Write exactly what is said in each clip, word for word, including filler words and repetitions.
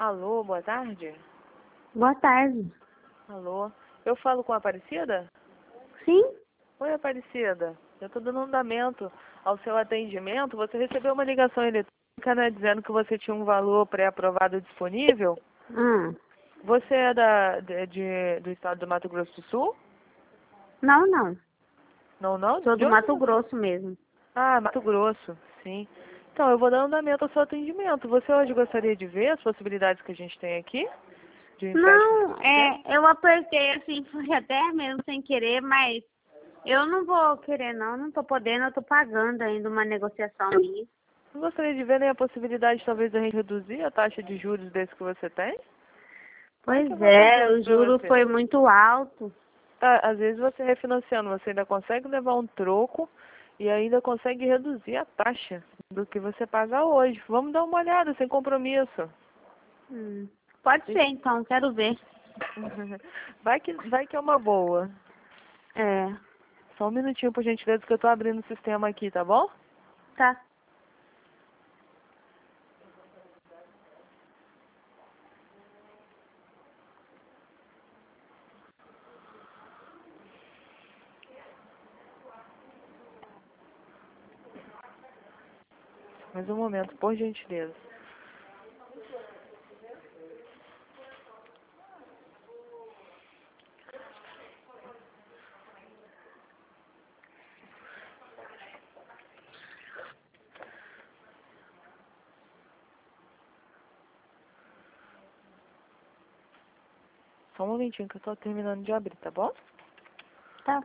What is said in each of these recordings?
Alô, boa tarde? Boa tarde. Alô, eu falo com a Aparecida? Sim? Oi, Aparecida. Eu estou dando andamento ao seu atendimento. Você recebeu uma ligação eletrônica, né, dizendo que você tinha um valor pré-aprovado disponível? Hum. Você é da, de, de- do estado do Mato Grosso do Sul? Não, não. Não, não? Sou De do onde Mato você- Grosso mesmo. Ah, Mato Grosso, sim. Então, eu vou dar andamento ao seu atendimento. Você hoje gostaria de ver as possibilidades que a gente tem aqui? De um empréstimo Não, financeiro? é, eu apertei assim, foi até mesmo sem querer, mas eu não vou querer não, não tô podendo, eu tô pagando ainda uma negociação minha. Não gostaria de ver nem a possibilidade, talvez, da gente reduzir a taxa de juros desse que você tem? Olha que é Pois é, vantajoso o para juro você. foi muito alto. Tá, às vezes você refinanciando, você ainda consegue levar um troco e ainda consegue reduzir a taxa do que você paga hoje. Vamos dar uma olhada, sem compromisso. Hum. Pode ser então, quero ver. Vai que, vai que é uma boa. É, Só um minutinho, por gentileza, que eu tô abrindo o sistema aqui, tá bom? tá. Mais um momento, por gentileza. Só um momentinho que eu tô terminando de abrir, tá bom? Tá.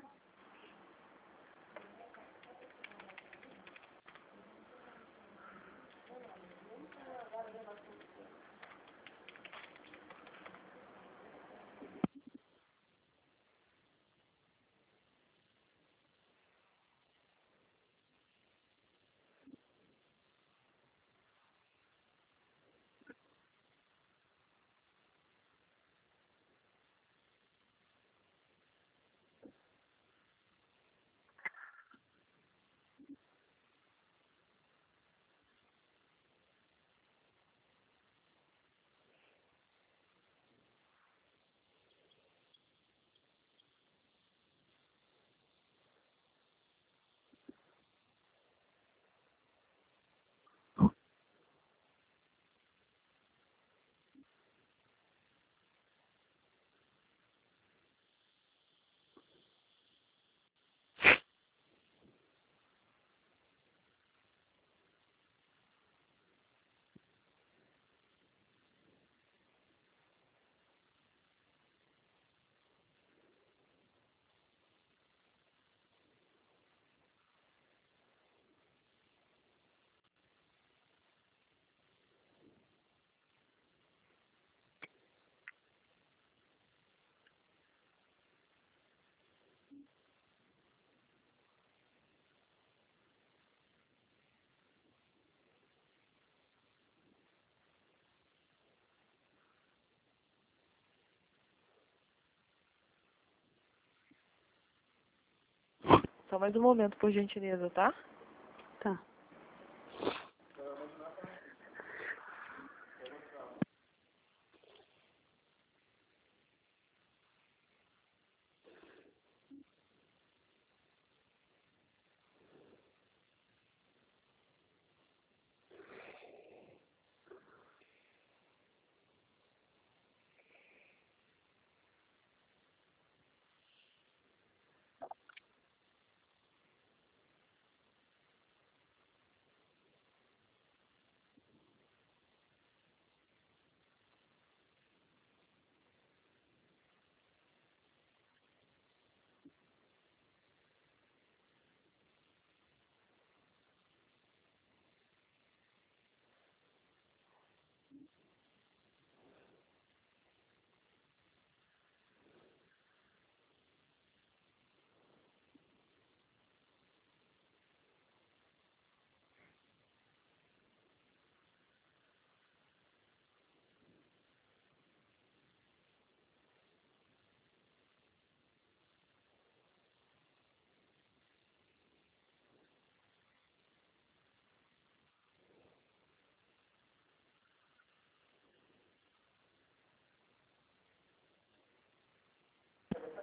Só mais um momento, por gentileza, tá? Tá.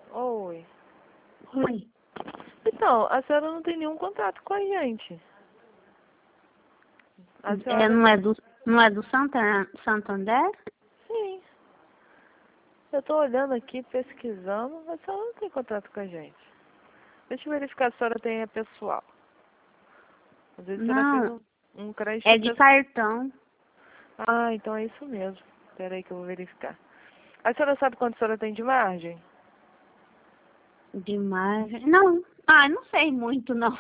Oi. Oi. Então, a senhora não tem nenhum contrato com a gente. A É, senhora... não é do, não é do Santa, Santander? Sim. Eu tô olhando aqui, pesquisando, mas a senhora não tem contrato com a gente. Deixa eu verificar se a senhora tem a pessoal. Às vezes a senhora fez Não, um, um crédito é de pessoal. cartão. Ah, então é isso mesmo. Espera aí que eu vou verificar. A senhora sabe quanto a senhora tem de margem? De margem. Não. Ah, não sei muito, não.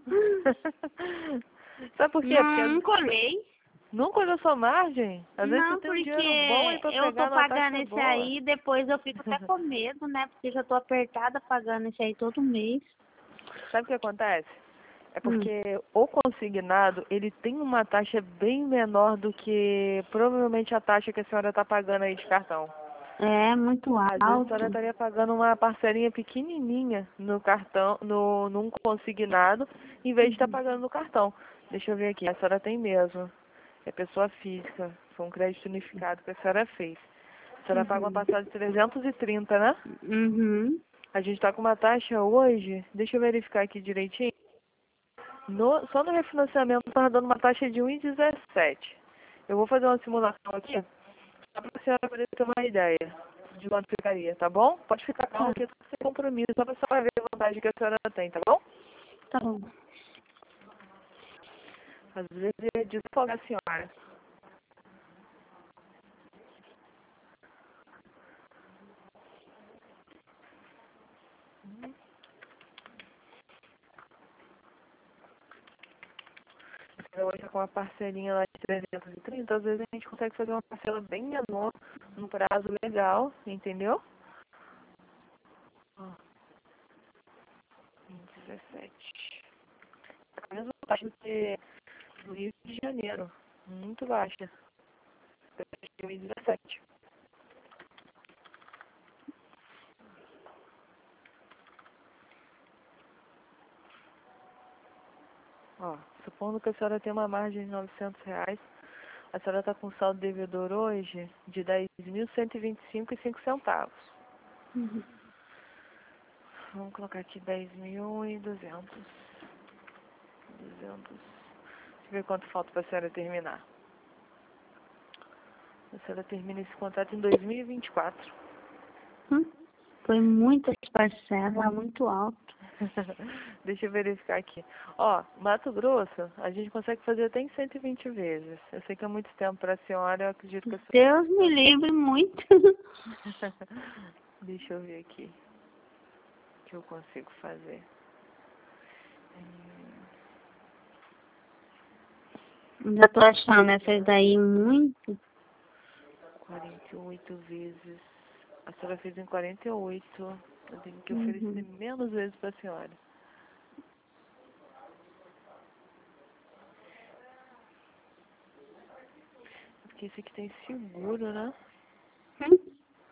Sabe por quê? Porque Não, as- nunca olhei. nunca olhou sua margem? Às vezes você Não, tem um porque dinheiro bom aí pra eu tô pegar numa pagando taxa esse boa. aí, depois eu fico até com medo, né? Porque já tô apertada pagando esse aí todo mês. Sabe o que acontece? É Hum. porque o consignado, ele tem uma taxa bem menor do que provavelmente a taxa que a senhora está pagando aí de cartão. É muito Às vezes a senhora alto. estaria pagando uma parcelinha pequenininha no cartão, no, num consignado, em vez de estar pagando no cartão. Deixa eu ver aqui, a senhora tem mesmo. É pessoa física, foi um crédito unificado que a senhora fez. A senhora paga uma Uhum. parcela de trezentos e trinta, né? Uhum. A gente está com uma taxa hoje, deixa eu verificar aqui direitinho. No, só no refinanciamento está dando uma taxa de um vírgula dezessete. Eu vou fazer uma simulação aqui, só para a senhora poder ter uma ideia de quanto ficaria, tá bom? Pode ficar calma Tá, que é sem compromisso, só para a senhora ver a vantagem que a senhora tem, tá bom? tá bom. Às vezes é desafogar a senhora. Eu hoje com uma parcelinha lá de trezentos e trinta, às vezes a gente consegue fazer uma parcela bem menor, num prazo legal, entendeu? Ó, um vírgula dezessete. A mesma taxa do que do Rio de Janeiro. Muito baixa. um vírgula dezessete. Ó, supondo que a senhora tem uma margem de novecentos reais, a senhora está com saldo devedor hoje de dez mil cento e vinte e cinco e cinco centavos. Uhum. Vamos colocar aqui dez mil e duzentos. duzentos. Deixa eu ver quanto falta para a senhora terminar. A senhora termina esse contrato em dois mil e vinte e quatro. Hum. Foi muitas parcelas, muito alto. Deixa eu verificar aqui. Ó, Mato Grosso, a gente consegue fazer até em cento e vinte vezes. Eu sei que é muito tempo para a senhora, eu acredito que a Deus me livre muito. senhora... Deixa eu ver aqui o que eu consigo fazer. Já tô achando essas daí muito. quarenta e oito vezes. A senhora fez em quarenta e oito. Eu tenho que oferecer Uhum. menos vezes para a senhora. Porque esse aqui tem seguro, né? Hum.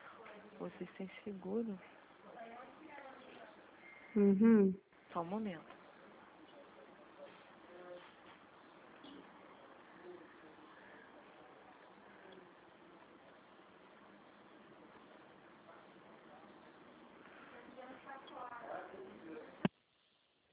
Vocês têm seguro? Uhum. Só um momento.